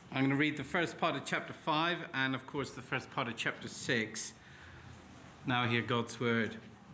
I'm going to read the first part of chapter 5 and, of course, the first part of chapter 6. Now hear God's word.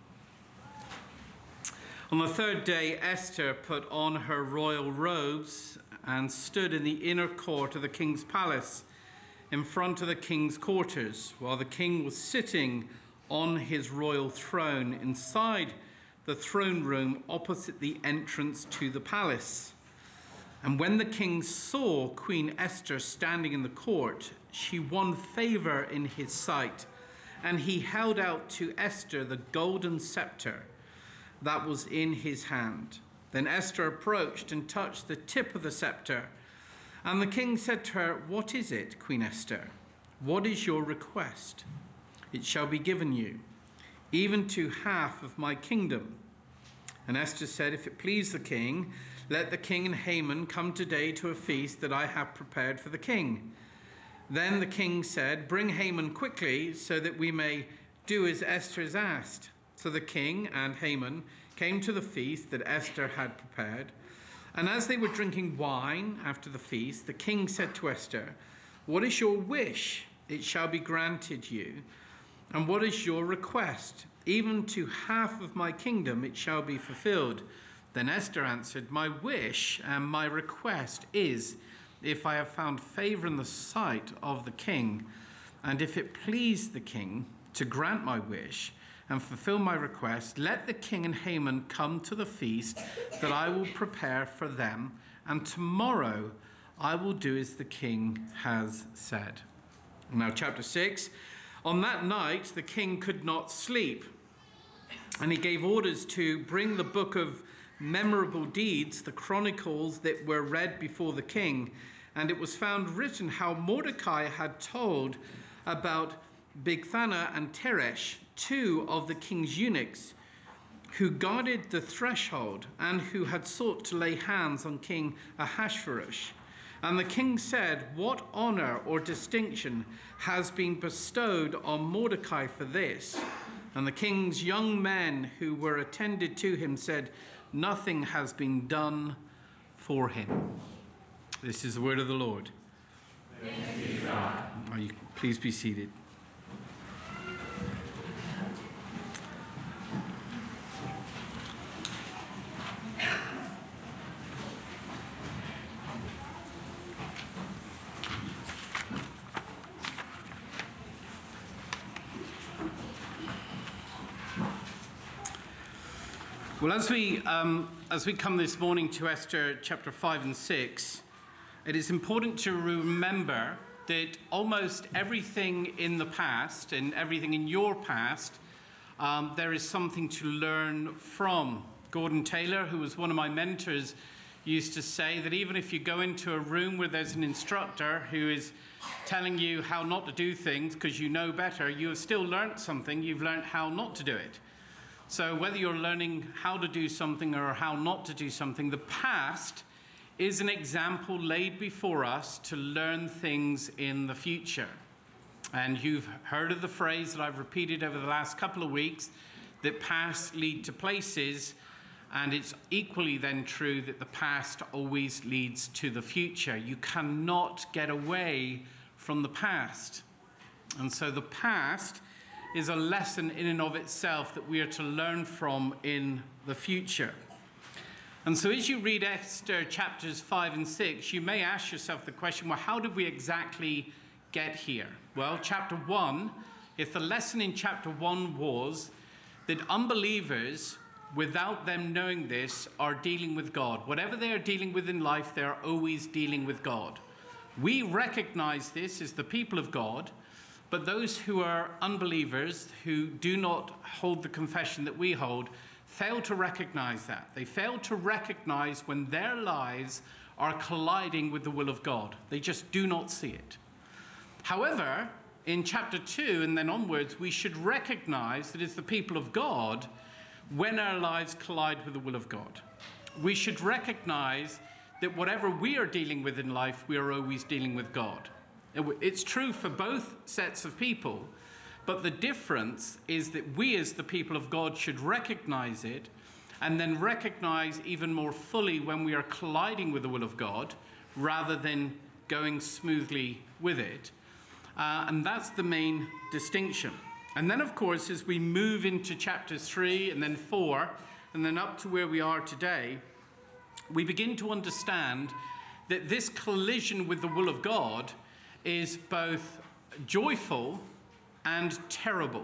On the third day, Esther put on her royal robes and stood in the inner court of the king's palace in front of the king's quarters, while the king was sitting on his royal throne inside the throne room opposite the entrance to the palace. And when the king saw Queen Esther standing in the court, she won favor in his sight, and he held out to Esther the golden scepter that was in his hand. Then Esther approached and touched the tip of the scepter. And the king said to her, "What is it, Queen Esther? What is your request? It shall be given you, even to half of my kingdom." And Esther said, "If it please the king, let the king and Haman come today to a feast that I have prepared for the king." Then the king said, "Bring Haman quickly, so that we may do as Esther has asked." So the king and Haman came to the feast that Esther had prepared. And as they were drinking wine after the feast, the king said to Esther, "What is your wish? It shall be granted you. And what is your request? Even to half of my kingdom it shall be fulfilled." Then Esther answered, "My wish and my request is, if I have found favor in the sight of the king, and if it please the king to grant my wish and fulfill my request, let the king and Haman come to the feast that I will prepare for them, and tomorrow I will do as the king has said." Now, chapter 6. On that night, the king could not sleep, and he gave orders to bring the book of memorable deeds, the chronicles that were read before the king. And it was found written how Mordecai had told about Bigthana and Teresh, two of the king's eunuchs, who guarded the threshold and who had sought to lay hands on King Ahasuerus. And the king said, "What honor or distinction has been bestowed on Mordecai for this?" And the king's young men who were attended to him said, "Nothing has been done for him." This is the word of the Lord. Thanks be to God. Please be seated. Well, as we come this morning to Esther chapter 5 and 6, it is important to remember that almost everything in the past and everything in your past, there is something to learn from. Gordon Taylor, who was one of my mentors, used to say that even if you go into a room where there's an instructor who is telling you how not to do things because you know better, you have still learned something. You've learned how not to do it. So whether you're learning how to do something or how not to do something, the past is an example laid before us to learn things in the future. And you've heard of the phrase that I've repeated over the last couple of weeks, that past lead to places, and it's equally then true that the past always leads to the future. You cannot get away from the past. And so the past is a lesson in and of itself that we are to learn from in the future. And so as you read Esther chapters 5 and 6, you may ask yourself the question, well, how did we exactly get here? Well, chapter 1, if the lesson in chapter 1 was that unbelievers, without them knowing this, are dealing with God. Whatever they are dealing with in life, they are always dealing with God. We recognize this as the people of God. But those who are unbelievers, who do not hold the confession that we hold, fail to recognize that. They fail to recognize when their lives are colliding with the will of God. They just do not see it. However, in chapter 2 and then onwards, we should recognize that as the people of God, when our lives collide with the will of God, we should recognize that whatever we are dealing with in life, we are always dealing with God. It's true for both sets of people, but the difference is that we as the people of God should recognize it and then recognize even more fully when we are colliding with the will of God rather than going smoothly with it. And that's the main distinction. And then, of course, as we move into chapters 3 and then 4, and then up to where we are today, we begin to understand that this collision with the will of God is both joyful and terrible.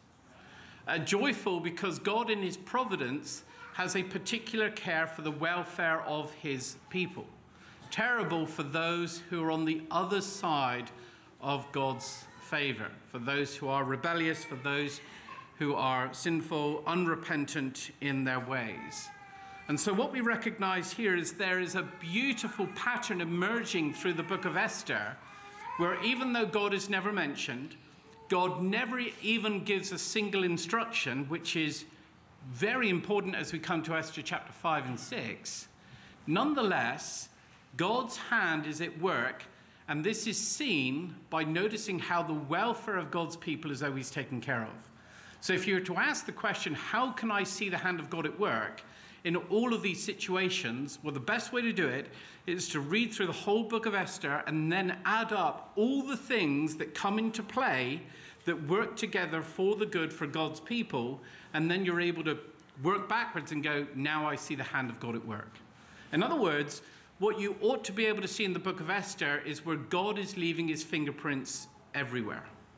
Joyful because God in his providence has a particular care for the welfare of his people. Terrible for those who are on the other side of God's favor, for those who are rebellious, for those who are sinful, unrepentant in their ways. And so what we recognize here is there is a beautiful pattern emerging through the book of Esther, where even though God is never mentioned, God never even gives a single instruction, which is very important as we come to Esther chapter 5 and 6. Nonetheless, God's hand is at work, and this is seen by noticing how the welfare of God's people is always taken care of. So if you were to ask the question, how can I see the hand of God at work in all of these situations? Well, the best way to do it is to read through the whole book of Esther and then add up all the things that come into play that work together for the good for God's people, and then you're able to work backwards and go, now I see the hand of God at work. In other words, what you ought to be able to see in the book of Esther is where God is leaving his fingerprints everywhere.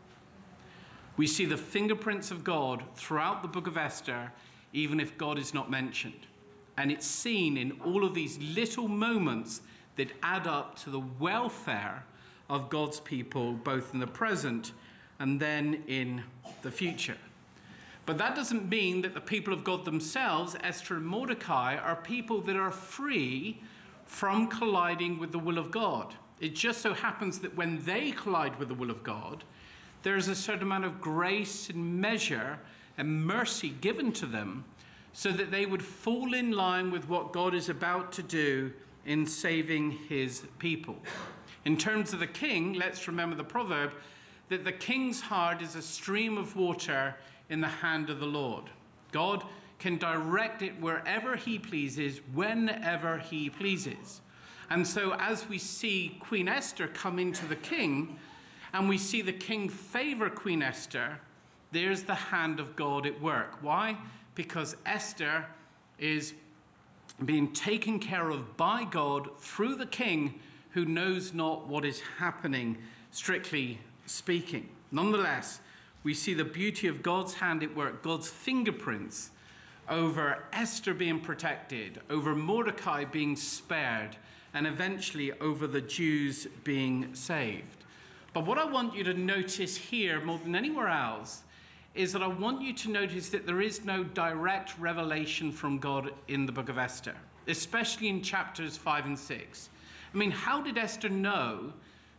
We see the fingerprints of God throughout the book of Esther, even if God is not mentioned. And it's seen in all of these little moments that add up to the welfare of God's people, both in the present and then in the future. But that doesn't mean that the people of God themselves, Esther and Mordecai, are people that are free from colliding with the will of God. It just so happens that when they collide with the will of God, there's a certain amount of grace and measure and mercy given to them so that they would fall in line with what God is about to do in saving his people. In terms of the king, let's remember the proverb that the king's heart is a stream of water in the hand of the Lord. God can direct it wherever he pleases, whenever he pleases. And so as we see Queen Esther come into the king, and we see the king favor Queen Esther, there's the hand of God at work. Why? Because Esther is being taken care of by God through the king, who knows not what is happening, strictly speaking. Nonetheless, we see the beauty of God's hand at work, God's fingerprints over Esther being protected, over Mordecai being spared, and eventually over the Jews being saved. But what I want you to notice here more than anywhere else is that I want you to notice that there is no direct revelation from God in the book of Esther, especially in chapters 5 and 6. I mean, how did Esther know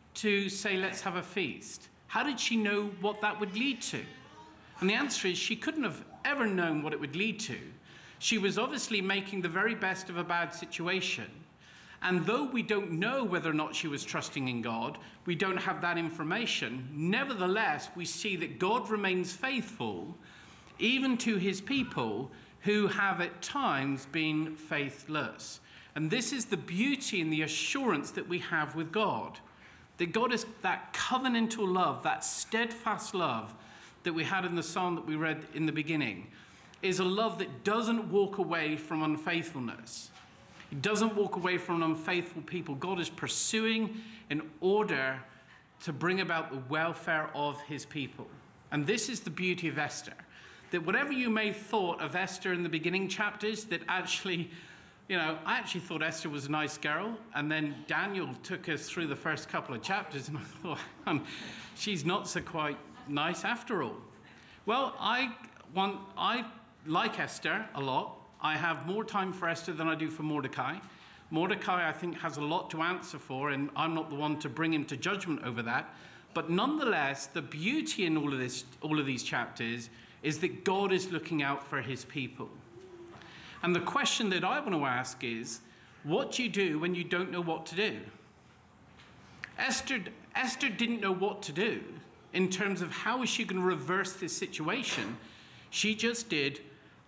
to say, let's have a feast? How did she know what that would lead to? And the answer is she couldn't have ever known what it would lead to. She was obviously making the very best of a bad situation. And though we don't know whether or not she was trusting in God, we don't have that information, nevertheless, we see that God remains faithful even to his people who have at times been faithless. And this is the beauty and the assurance that we have with God. That God is that covenantal love, that steadfast love that we had in the psalm that we read in the beginning, is a love that doesn't walk away from unfaithfulness. It doesn't walk away from unfaithful people. God is pursuing in order to bring about the welfare of his people. And this is the beauty of Esther. That whatever you may have thought of Esther in the beginning chapters, that actually, I actually thought Esther was a nice girl. And then Daniel took us through the first couple of chapters, and I thought, she's not so quite nice after all. Well, I like Esther a lot. I have more time for Esther than I do for Mordecai. Mordecai, I think, has a lot to answer for, and I'm not the one to bring him to judgment over that. But nonetheless, the beauty in all of these chapters is that God is looking out for his people. And the question that I want to ask is, what do you do when you don't know what to do? Esther didn't know what to do in terms of how is she going to reverse this situation. She just did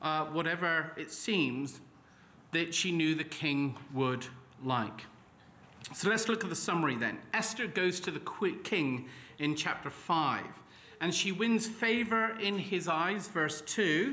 whatever it seems that she knew the king would like. So let's look at the summary then. Esther goes to the king in chapter 5, and she wins favor in his eyes, verse 2,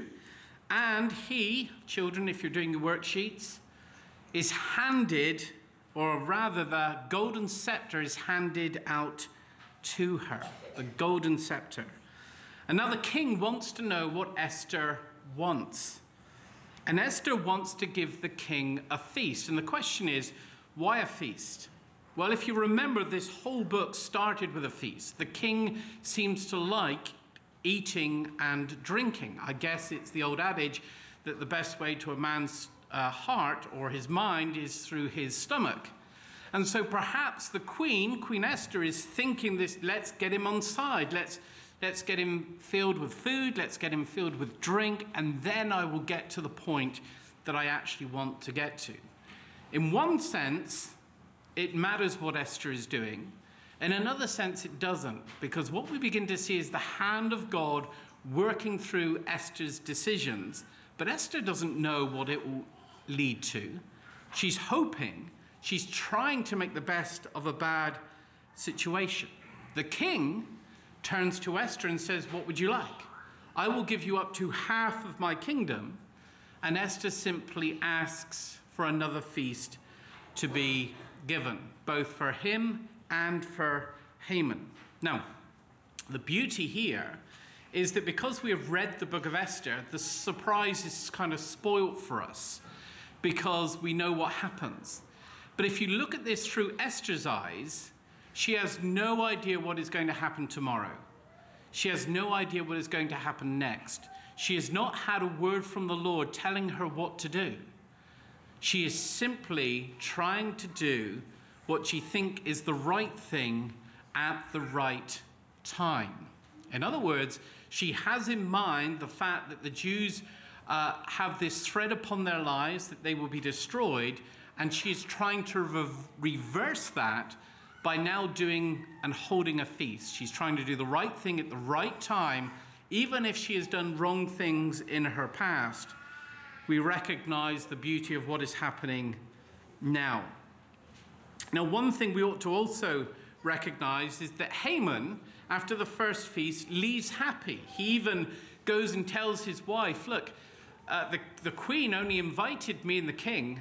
and he, children, if you're doing your worksheets, is handed, or rather the golden scepter is handed out to her, the golden scepter. And now the king wants to know what Esther wants. And Esther wants to give the king a feast. And the question is, why a feast? Well, if you remember, this whole book started with a feast. The king seems to like eating and drinking. I guess it's the old adage that the best way to a man's heart or his mind is through his stomach. And so perhaps the Queen Esther, is thinking this, let's get him on side. Let's get him filled with food. Let's get him filled with drink. And then I will get to the point that I actually want to get to. In one sense, it matters what Esther is doing. In another sense, it doesn't, because what we begin to see is the hand of God working through Esther's decisions. But Esther doesn't know what it will lead to. She's hoping, she's trying to make the best of a bad situation. The king turns to Esther and says, what would you like? I will give you up to half of my kingdom. And Esther simply asks for another feast to be given, both for him and for Haman. Now, the beauty here is that because we have read the book of Esther, the surprise is kind of spoilt for us because we know what happens. But if you look at this through Esther's eyes, she has no idea what is going to happen tomorrow. She has no idea what is going to happen next. She has not had a word from the Lord telling her what to do. She is simply trying to do what she thinks is the right thing at the right time. In other words, she has in mind the fact that the Jews have this threat upon their lives that they will be destroyed, and she is trying to reverse that by now doing and holding a feast. She's trying to do the right thing at the right time, even if she has done wrong things in her past. We recognize the beauty of what is happening now. Now, one thing we ought to also recognize is that Haman, after the first feast, leaves happy. He even goes and tells his wife, look, the queen only invited me and the king.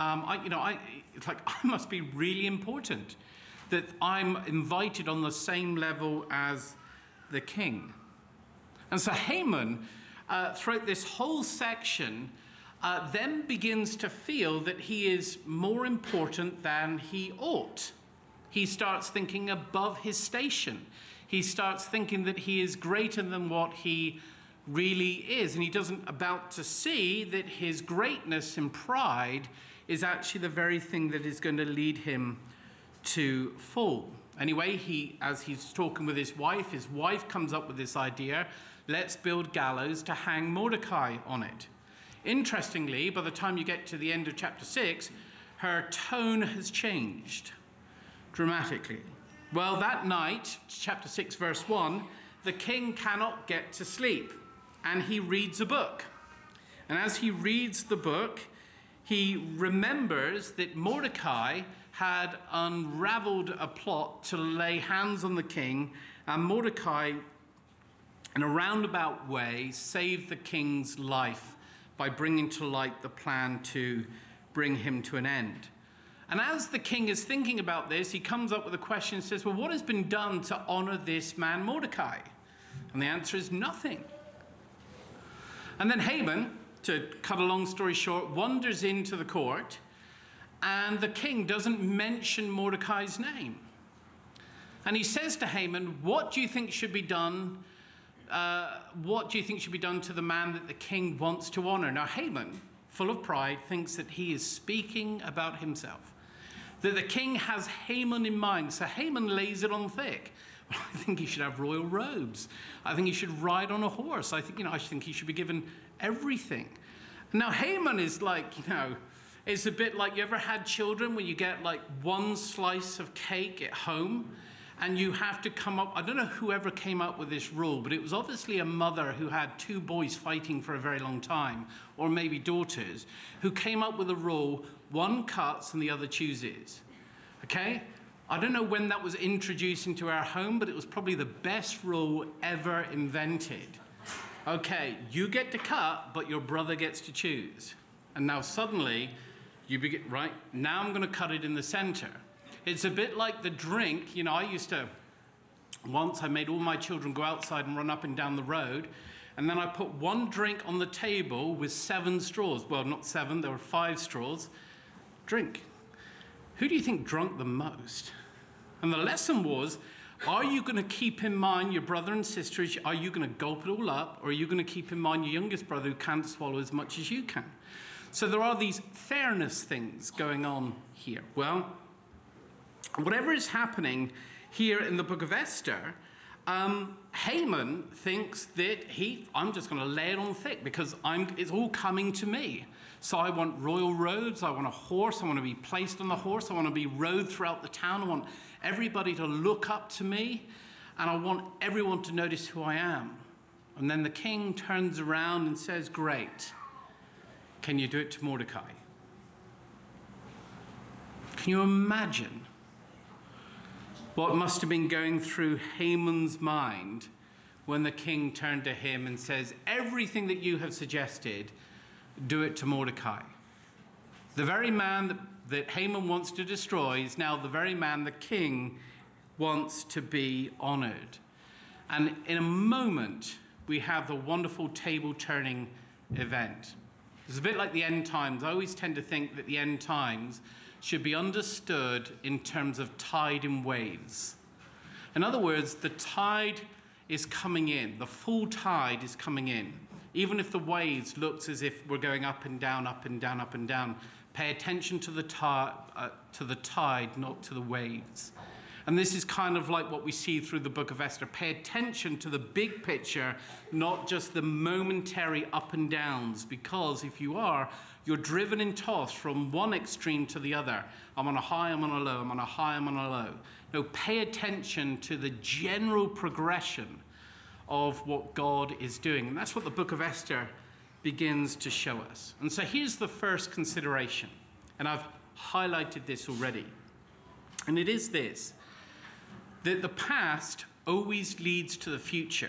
I must be really important that I'm invited on the same level as the king. And so Haman, throughout this whole section, then begins to feel that he is more important than he ought. He starts thinking above his station. He starts thinking that he is greater than what he really is. And he doesn't about to see that his greatness and pride is actually the very thing that is going to lead him to fall. Anyway, as he's talking with his wife comes up with this idea, let's build gallows to hang Mordecai on it. Interestingly, by the time you get to the end of chapter 6, her tone has changed dramatically. Well, that night, chapter 6, verse 1, the king cannot get to sleep, and he reads a book. And as he reads the book, he remembers that Mordecai had unraveled a plot to lay hands on the king, and Mordecai, in a roundabout way, saved the king's life by bringing to light the plan to bring him to an end. And as the king is thinking about this, he comes up with a question and says, well, what has been done to honor this man Mordecai? And the answer is nothing. And then Haman, to cut a long story short, wanders into the court, and the king doesn't mention Mordecai's name. And he says to Haman, what do you think should be done? What do you think should be done to the man that the king wants to honor? Now, Haman, full of pride, thinks that he is speaking about himself, that the king has Haman in mind. So Haman lays it on thick. Well, I think he should have royal robes. I think he should ride on a horse. I think he should be given everything. Now, Haman is like, it's a bit like, you ever had children where you get like one slice of cake at home and you have to come up, I don't know whoever came up with this rule, but it was obviously a mother who had two boys fighting for a very long time, or maybe daughters, who came up with a rule, one cuts and the other chooses. Okay? I don't know when that was introduced into our home, but it was probably the best rule ever invented. Okay, you get to cut, but your brother gets to choose. And now suddenly, you begin, right, now I'm going to cut it in the center. It's a bit like the drink. You know, once I made all my children go outside and run up and down the road, and then I put one drink on the table with 7 straws. Well, not 7, there were 5 straws. Drink. Who do you think drunk the most? And the lesson was, are you going to keep in mind your brother and sister? Are you going to gulp it all up? Or are you going to keep in mind your youngest brother who can't swallow as much as you can? So there are these fairness things going on here. Well, whatever is happening here in the book of Esther, Haman thinks that I'm just going to lay it on thick because it's all coming to me. So I want royal robes, I want a horse, I want to be placed on the horse, I want to be rode throughout the town, I want everybody to look up to me, and I want everyone to notice who I am. And then the king turns around and says, great, can you do it to Mordecai? Can you imagine what must have been going through Haman's mind when the king turned to him and says, everything that you have suggested, do it to Mordecai. The very man that Haman wants to destroy is now the very man the king wants to be honored. And in a moment, we have the wonderful table-turning event. It's a bit like the end times. I always tend to think that the end times should be understood in terms of tide and waves. In other words, the tide is coming in. The full tide is coming in. Even if the waves looks as if we're going up and down, up and down, up and down, pay attention to the tide, not to the waves. And this is kind of like what we see through the book of Esther. Pay attention to the big picture, not just the momentary up and downs, because if you are, you're driven and tossed from one extreme to the other. I'm on a high, I'm on a low, I'm on a high, I'm on a low. No, pay attention to the general progression of what God is doing. And that's what the book of Esther begins to show us. And so here's the first consideration. And I've highlighted this already. And it is this, that the past always leads to the future.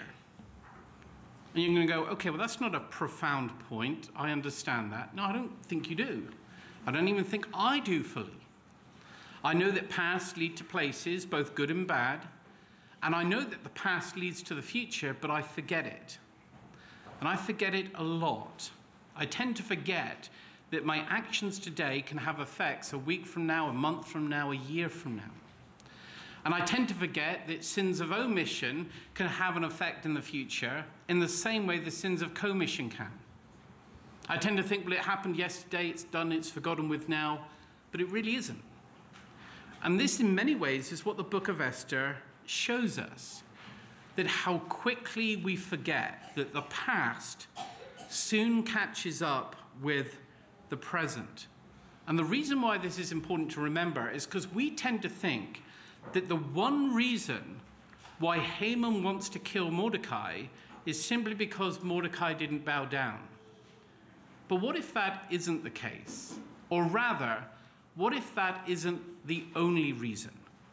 And you're going to go, okay, well, that's not a profound point. I understand that. No, I don't think you do. I don't even think I do fully. I know that pasts lead to places, both good and bad. And I know that the past leads to the future, but I forget it. And I forget it a lot. I tend to forget that my actions today can have effects a week from now, a month from now, a year from now. And I tend to forget that sins of omission can have an effect in the future in the same way the sins of commission can. I tend to think, well, it happened yesterday, it's done, it's forgotten with now, but it really isn't. And this, in many ways, is what the book of Esther shows us, that how quickly we forget that the past soon catches up with the present. And the reason why this is important to remember is because we tend to think that the one reason why Haman wants to kill Mordecai is simply because Mordecai didn't bow down. But what if that isn't the case? Or rather, what if that isn't the only reason?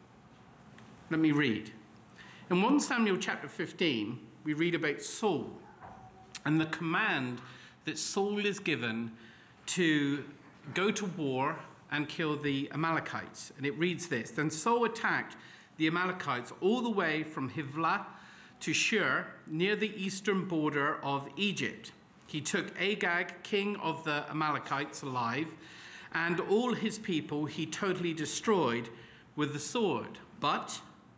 Let me read. In 1 Samuel chapter 15, we read about Saul and the command that Saul is given to go to war and kill the Amalekites. And it reads this: Then Saul attacked the Amalekites all the way from Hivlah to Shur, near the eastern border of Egypt. He took Agag, king of the Amalekites, alive, and all his people he totally destroyed with the sword. But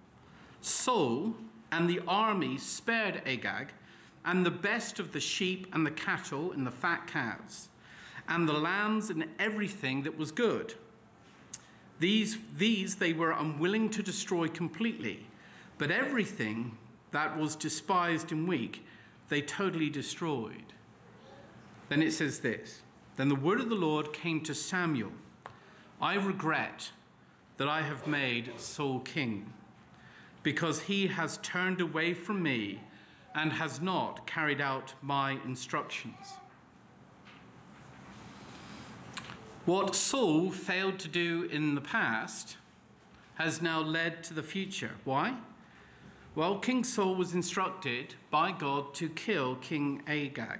Saul and the army spared Agag and the best of the sheep and the cattle and the fat calves, and the lambs and everything that was good. These they were unwilling to destroy completely, but everything that was despised and weak, they totally destroyed. Then it says this: Then the word of the Lord came to Samuel. I regret that I have made Saul king, because he has turned away from me and has not carried out my instructions. What Saul failed to do in the past, has now led to the future. Why? Well, King Saul was instructed by God to kill King Agag.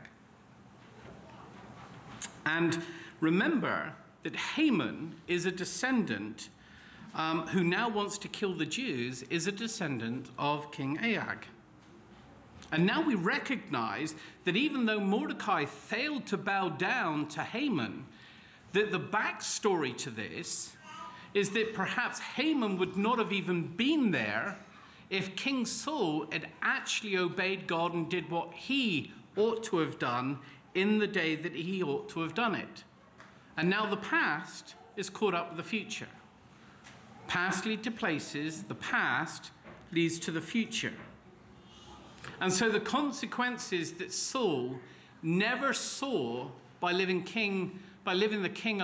And remember that Haman is a descendant who now wants to kill the Jews, is a descendant of King Agag. And now we recognize that even though Mordecai failed to bow down to Haman, that the backstory to this is that perhaps Haman would not have even been there if King Saul had actually obeyed God and did what he ought to have done in the day that he ought to have done it. And now the past is caught up with the future. Past lead to places, the past leads to the future. And so the consequences that Saul never saw by leaving the king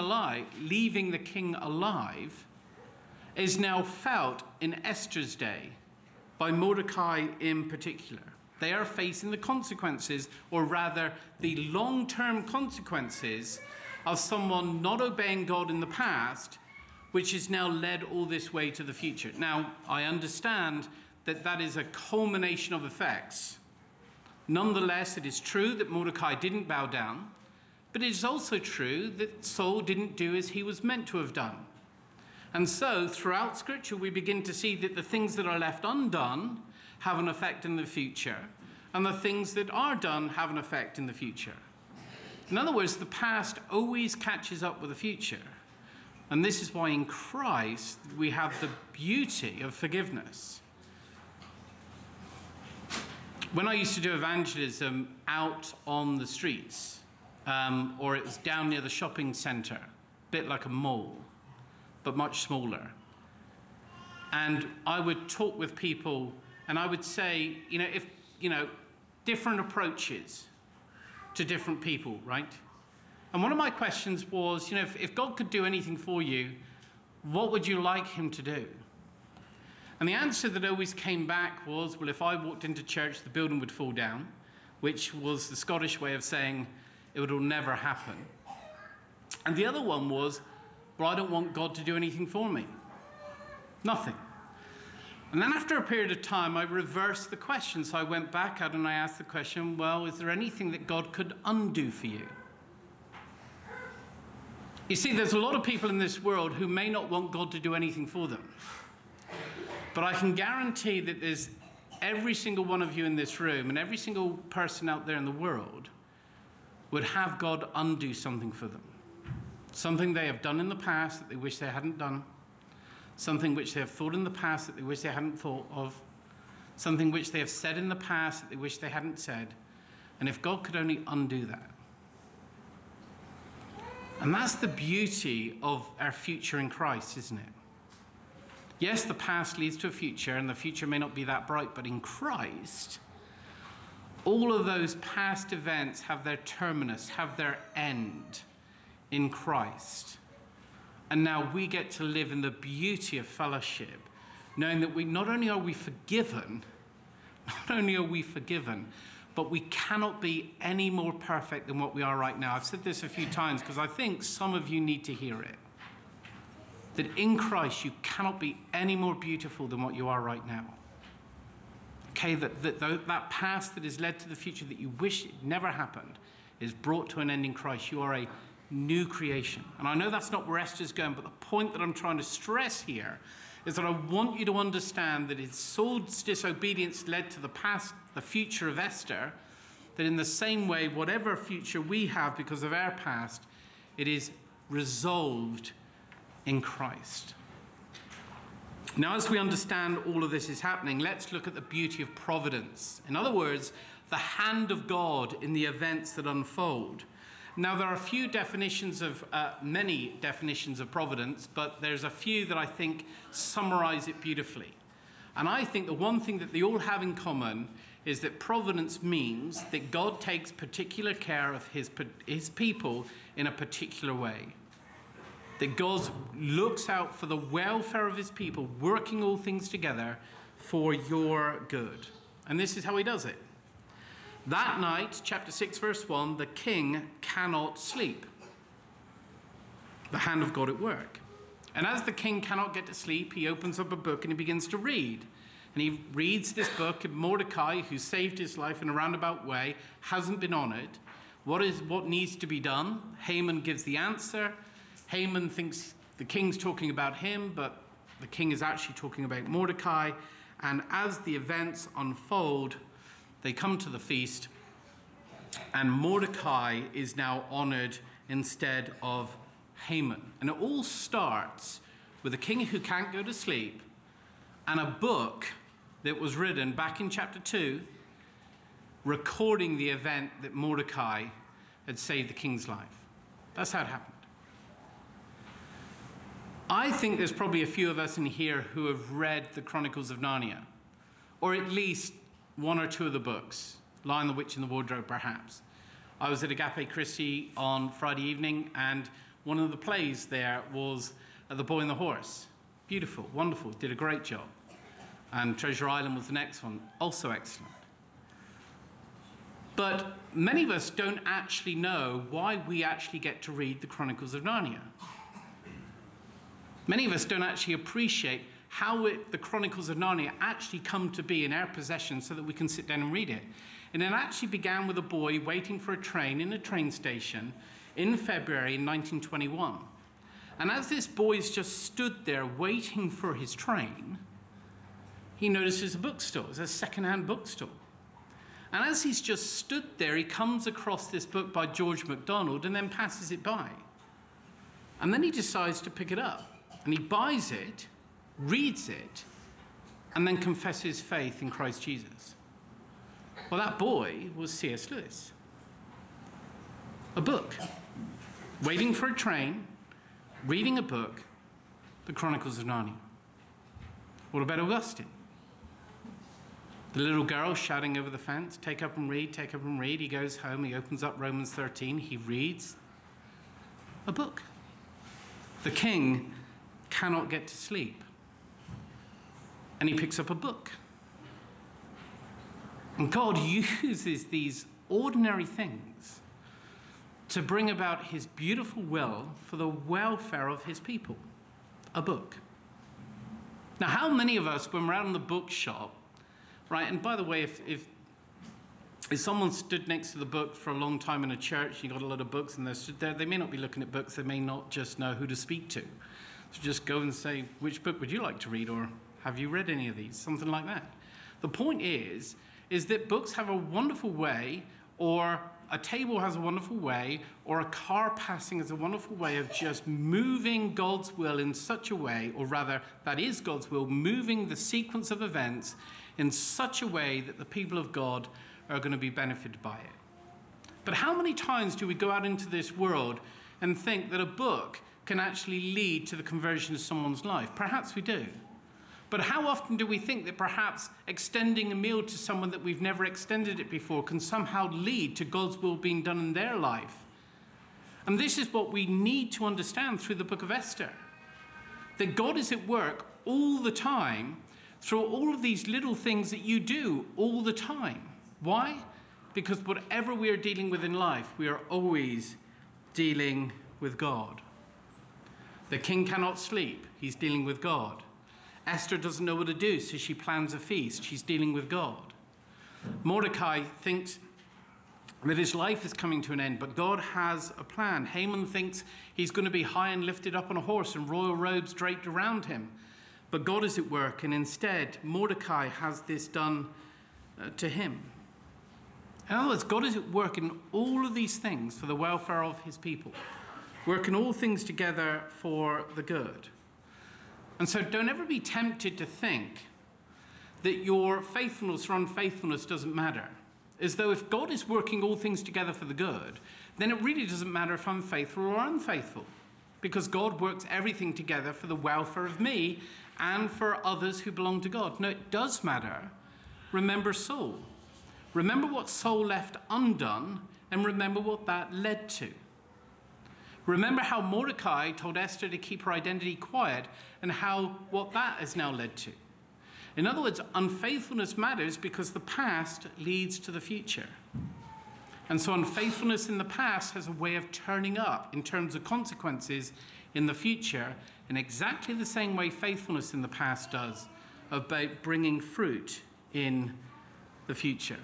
alive, is now felt in Esther's day, by Mordecai in particular. They are facing the consequences, or rather the long-term consequences of someone not obeying God in the past, which has now led all this way to the future. Now, I understand that that is a culmination of effects. Nonetheless, it is true that Mordecai didn't bow down, but it is also true that Saul didn't do as he was meant to have done. And so, throughout Scripture, we begin to see that the things that are left undone have an effect in the future, and the things that are done have an effect in the future. In other words, the past always catches up with the future. And this is why in Christ we have the beauty of forgiveness. When I used to do evangelism out on the streets, or it was down near the shopping centre, a bit like a mall, but much smaller. And I would talk with people and I would say, different approaches to different people, right? And one of my questions was, if God could do anything for you, what would you like him to do? And the answer that always came back was, well, if I walked into church, the building would fall down, which was the Scottish way of saying it would never happen. And the other one was, well, I don't want God to do anything for me. Nothing. And then after a period of time, I reversed the question. So I went back out and I asked the question, well, is there anything that God could undo for you? You see, there's a lot of people in this world who may not want God to do anything for them. But I can guarantee that there's every single one of you in this room and every single person out there in the world would have God undo something for them. Something they have done in the past that they wish they hadn't done. Something which they have thought in the past that they wish they hadn't thought of. Something which they have said in the past that they wish they hadn't said. And if God could only undo that. And that's the beauty of our future in Christ, isn't it? Yes, the past leads to a future, and the future may not be that bright, but in Christ, all of those past events have their terminus, have their end in Christ. And now we get to live in the beauty of fellowship, knowing that not only are we forgiven, but we cannot be any more perfect than what we are right now. I've said this a few times because I think some of you need to hear it. That in Christ you cannot be any more beautiful than what you are right now. Okay, that past that has led to the future that you wish it never happened is brought to an end in Christ. You are a new creation. And I know that's not where Esther's going, but the point that I'm trying to stress here is that I want you to understand that Saul's disobedience led to the future of Esther, that in the same way, whatever future we have because of our past, it is resolved in Christ. Now, as we understand all of this is happening, let's look at the beauty of providence. In other words, the hand of God in the events that unfold. Now, there are many definitions of providence, but there's a few that I think summarize it beautifully. And I think the one thing that they all have in common is that providence means that God takes particular care of his people in a particular way. That God looks out for the welfare of his people, working all things together for your good. And this is how he does it. That night, chapter 6, verse 1, the king cannot sleep. The hand of God at work. And as the king cannot get to sleep, he opens up a book and he begins to read. And he reads this book, and Mordecai, who saved his life in a roundabout way, hasn't been honored. What needs to be done? Haman gives the answer. Haman thinks the king's talking about him, but the king is actually talking about Mordecai. And as the events unfold, they come to the feast, and Mordecai is now honored instead of Haman. And it all starts with a king who can't go to sleep and a book that was written back in chapter 2 recording the event that Mordecai had saved the king's life. That's how it happened. I think there's probably a few of us in here who have read the Chronicles of Narnia, or at least one or two of the books, Lion, the Witch, and the Wardrobe, perhaps. I was at Agape Christi on Friday evening, and one of the plays there was The Boy and the Horse. Beautiful, wonderful, did a great job. And Treasure Island was the next one, also excellent. But many of us don't actually know why we actually get to read the Chronicles of Narnia. Many of us don't actually appreciate how the Chronicles of Narnia actually come to be in our possession so that we can sit down and read it. And it actually began with a boy waiting for a train in a train station in February in 1921. And as this boy's just stood there waiting for his train, he notices a bookstore. It's a second-hand bookstore. And as he's just stood there, he comes across this book by George MacDonald and then passes it by. And then he decides to pick it up. And he buys it, reads it, and then confesses faith in Christ Jesus. Well, that boy was C.S. Lewis. A book. Waiting for a train, reading a book, the Chronicles of Narnia. What about Augustine? The little girl shouting over the fence, take up and read, take up and read. He goes home, he opens up Romans 13, he reads a book. The king cannot get to sleep, and he picks up a book. And God uses these ordinary things to bring about his beautiful will for the welfare of his people. A book. Now, how many of us, when we're out in the bookshop, right, and by the way, if someone stood next to the book for a long time in a church, you got a lot of books, and they're stood there, they may not be looking at books, they may not just know who to speak to. So just go and say, which book would you like to read, or have you read any of these? Something like that. The point is that books have a wonderful way, or a table has a wonderful way, or a car passing has a wonderful way of just moving God's will in such a way, or rather, that is God's will, moving the sequence of events in such a way that the people of God are going to be benefited by it. But how many times do we go out into this world and think that a book can actually lead to the conversion of someone's life? Perhaps we do. But how often do we think that perhaps extending a meal to someone that we've never extended it before can somehow lead to God's will being done in their life? And this is what we need to understand through the book of Esther. That God is at work all the time through all of these little things that you do all the time. Why? Because whatever we are dealing with in life, we are always dealing with God. The king cannot sleep. He's dealing with God. Esther doesn't know what to do, so she plans a feast. She's dealing with God. Mordecai thinks that his life is coming to an end, but God has a plan. Haman thinks he's going to be high and lifted up on a horse and royal robes draped around him. But God is at work, and instead, Mordecai has this done to him. In other words, God is at work in all of these things for the welfare of his people, working all things together for the good. And so don't ever be tempted to think that your faithfulness or unfaithfulness doesn't matter. As though if God is working all things together for the good, then it really doesn't matter if I'm faithful or unfaithful. Because God works everything together for the welfare of me and for others who belong to God. No, it does matter. Remember Saul. Remember what Saul left undone, and remember what that led to. Remember how Mordecai told Esther to keep her identity quiet, and what that has now led to. In other words, unfaithfulness matters because the past leads to the future. And so unfaithfulness in the past has a way of turning up in terms of consequences in the future in exactly the same way faithfulness in the past does, about bringing fruit in the future.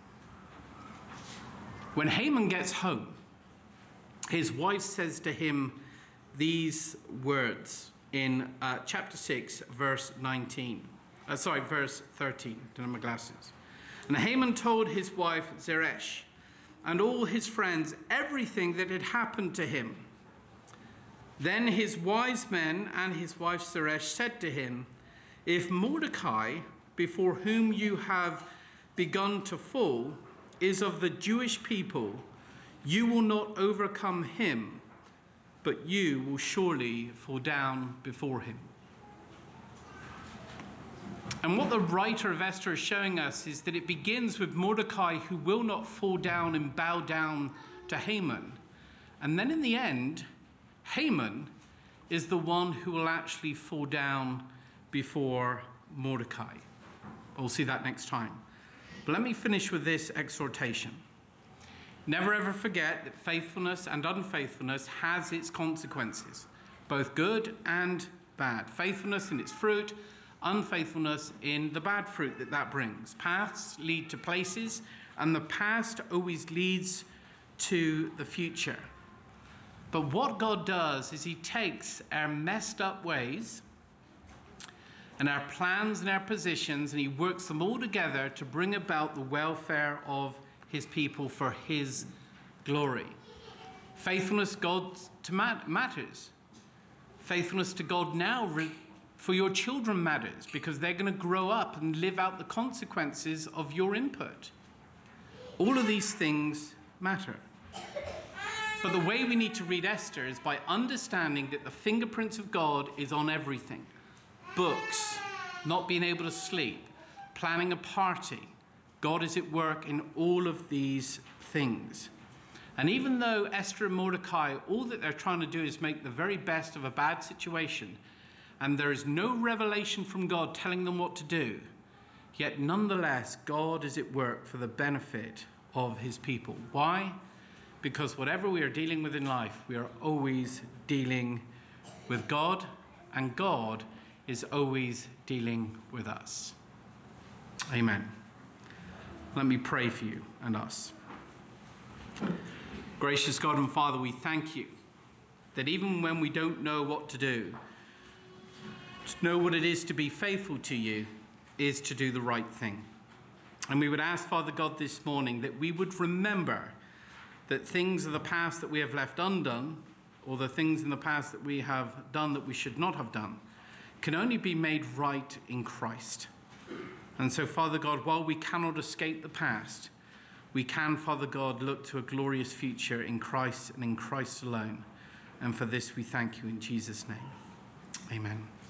When Haman gets home, his wife says to him these words in chapter 6, verse 13. Don't have my glasses. And Haman told his wife Zeresh and all his friends everything that had happened to him. Then his wise men and his wife Zeresh said to him, if Mordecai, before whom you have begun to fall, is of the Jewish people, you will not overcome him, but you will surely fall down before him. And what the writer of Esther is showing us is that it begins with Mordecai, who will not fall down and bow down to Haman. And then in the end, Haman is the one who will actually fall down before Mordecai. We'll see that next time. But let me finish with this exhortation. Never ever forget that faithfulness and unfaithfulness has its consequences, both good and bad. Faithfulness in its fruit, unfaithfulness in the bad fruit that brings. Paths lead to places, and the past always leads to the future. But what God does is he takes our messed up ways and our plans and our positions, and he works them all together to bring about the welfare of his people for his glory. Faithfulness to God matters. Faithfulness to God now for your children matters, because they're going to grow up and live out the consequences of your input. All of these things matter. But the way we need to read Esther is by understanding that the fingerprints of God is on everything. Books, not being able to sleep, planning a party. God is at work in all of these things. And even though Esther and Mordecai, all that they're trying to do is make the very best of a bad situation, and there is no revelation from God telling them what to do, yet nonetheless, God is at work for the benefit of his people. Why? Because whatever we are dealing with in life, we are always dealing with God, and God is always dealing with us. Amen. Let me pray for you and us. Gracious God and Father, we thank you that even when we don't know what to do, to know what it is to be faithful to you is to do the right thing. And we would ask, Father God, this morning that we would remember that things of the past that we have left undone, or the things in the past that we have done that we should not have done, can only be made right in Christ. And so, Father God, while we cannot escape the past, we can, Father God, look to a glorious future in Christ and in Christ alone. And for this we thank you in Jesus' name. Amen.